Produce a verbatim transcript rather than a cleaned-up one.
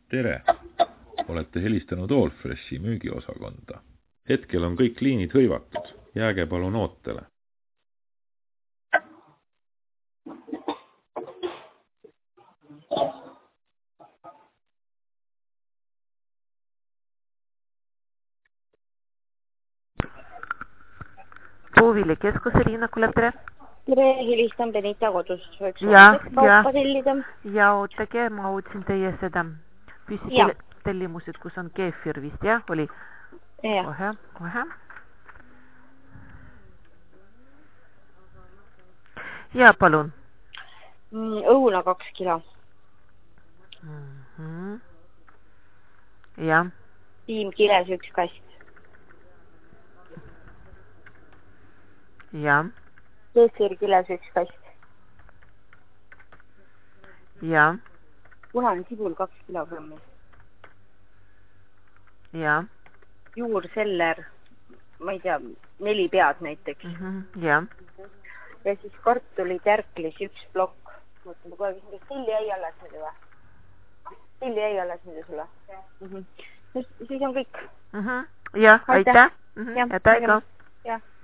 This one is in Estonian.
Tere! Olete helistanud Allfreshi müügiosakonda. Hetkel on kõik liinid hõivatud. Jääge palun ootele. Puuvili keskuse Liina Kulev, tere! Tere, helistan Benita kodust. Võiks ja, ja, tellida. ja ootage, ma ootsin teie seda püsitellimused, kus on keefir vist, jah, oli? Ja. Kohe, kohe. Ja, palun. Mm, õuna kaks kilo. Mm-hmm. Ja. Tiim kiles üks kast. Ja. Keefir kiles üks kast. Ja. Punane sibul kaks kilogrammi. Ja. Juur seller, ma ei tea, neli pead näiteks. Mm-hmm. Ja. Ja siis kartuli tärklis üks plokk. Mõtleme kohe, mis tilli ei alles nüüd või? Tilli ei alles nüüd sulle? Mm-hmm. Siis on kõik. Mm-hmm. Ja, aitäh. Mm-hmm. Ja, aitäh. Ja.